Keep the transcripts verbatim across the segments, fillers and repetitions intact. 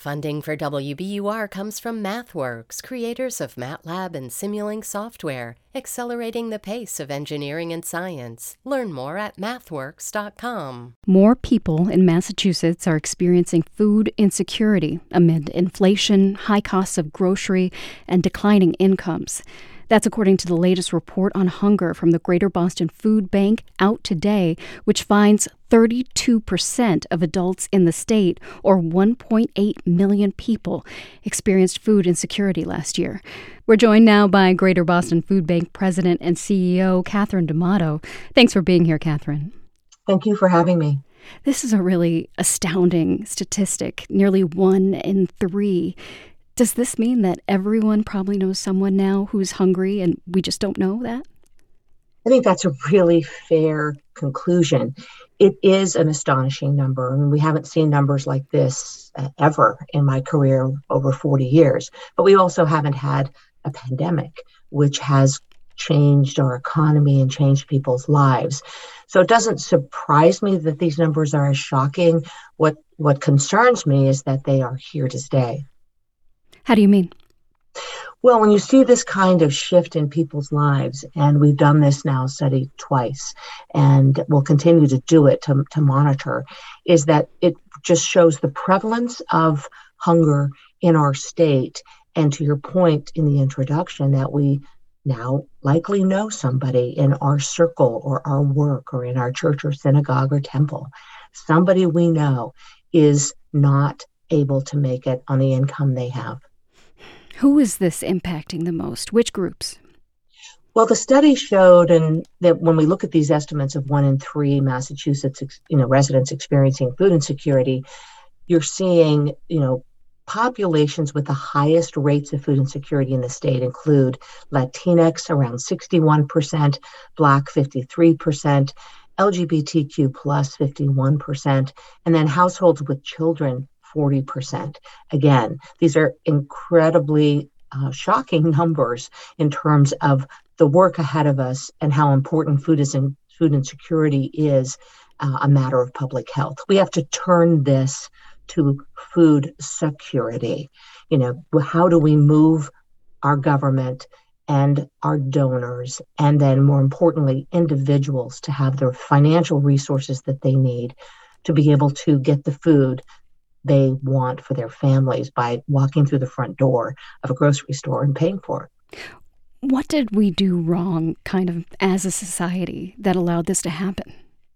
Funding for W B U R comes from MathWorks, creators of MATLAB and Simulink software, accelerating the pace of engineering and science. Learn more at mathworks dot com. More people in Massachusetts are experiencing food insecurity amid inflation, high costs of grocery, and declining incomes. That's according to the latest report on hunger from the Greater Boston Food Bank, out today, which finds thirty-two percent of adults in the state, or one point eight million people, experienced food insecurity last year. We're joined now by Greater Boston Food Bank President and C E O Catherine D'Amato. Thanks for being here, Catherine. Thank you for having me. This is a really astounding statistic, nearly one in three. Does this mean that everyone probably knows someone now who's hungry and we just don't know that? I think that's a really fair conclusion. It is an astonishing number. I mean, we haven't seen numbers like this uh, ever in my career, over forty years. But we also haven't had a pandemic, which has changed our economy and changed people's lives. So it doesn't surprise me that these numbers are as shocking. What, what concerns me is that they are here to stay. How do you mean? Well, when you see this kind of shift in people's lives, and we've done this now study twice, and we'll continue to do it to, to monitor, is that it just shows the prevalence of hunger in our state. And to your point in the introduction, that we now likely know somebody in our circle or our work or in our church or synagogue or temple. Somebody we know is not able to make it on the income they have. Who is this impacting the most? Which groups? Well, the study showed, and that when we look at these estimates of one in three Massachusetts, you know, residents experiencing food insecurity, you're seeing, you know, populations with the highest rates of food insecurity in the state include Latinx around sixty-one percent, Black fifty-three percent, L G B T Q plus fifty-one percent, and then households with children forty percent. Again, these are incredibly uh, shocking numbers in terms of the work ahead of us and how important food is in, food insecurity is uh, a matter of public health. We have to turn this to food security. You know, how do we move our government and our donors, and then more importantly, individuals, to have the financial resources that they need to be able to get the food they want for their families by walking through the front door of a grocery store and paying for it. What did we do wrong, kind of, as a society that allowed this to happen?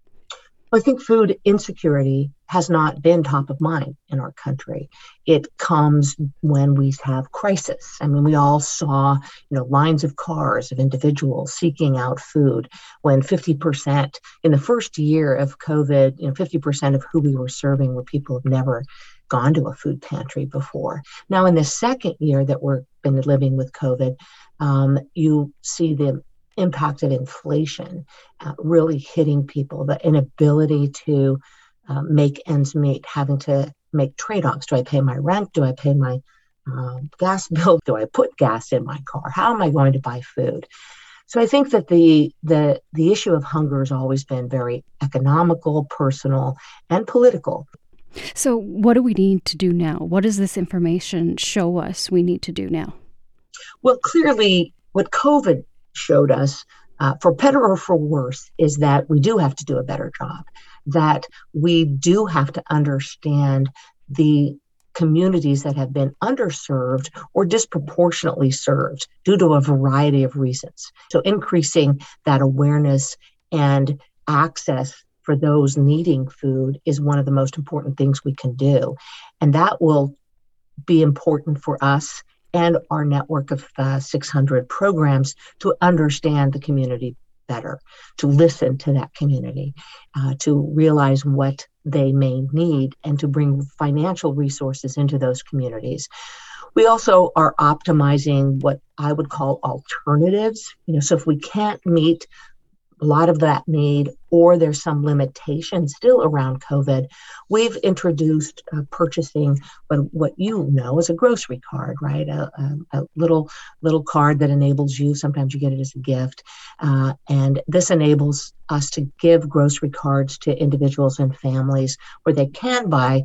I think food insecurity has not been top of mind in our country. It comes when we have crisis. I mean, we all saw, you know, lines of cars of individuals seeking out food when fifty percent in the first year of COVID, you know, fifty percent of who we were serving were people who've never gone to a food pantry before. Now, in the second year that we've been living with COVID, um, you see the impact of inflation uh, really hitting people, the inability to uh, make ends meet, having to make trade-offs. Do I pay my rent? Do I pay my uh, gas bill? Do I put gas in my car? How am I going to buy food? So I think that the the the issue of hunger has always been very economical, personal, and political. So what do we need to do now? What does this information show us we need to do now? Well, clearly what COVID showed us, uh, for better or for worse, is that we do have to do a better job, that we do have to understand the communities that have been underserved or disproportionately served due to a variety of reasons. So increasing that awareness and access for those needing food is one of the most important things we can do. And that will be important for us and our network of uh, six hundred programs to understand the community better, to listen to that community, uh, to realize what they may need, and to bring financial resources into those communities. We also are optimizing what I would call alternatives. You know, so if we can't meet a lot of that need, or there's some limitation still around COVID, we've introduced uh, purchasing what, what you know as a grocery card, right? A, a, a little little card that enables you, sometimes you get it as a gift, uh, and this enables us to give grocery cards to individuals and families where they can buy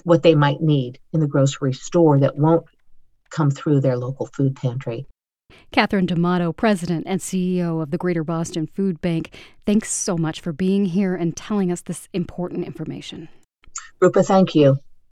what they might need in the grocery store that won't come through their local food pantry. Catherine D'Amato, President and C E O of the Greater Boston Food Bank, thanks so much for being here and telling us this important information. Rupa, thank you.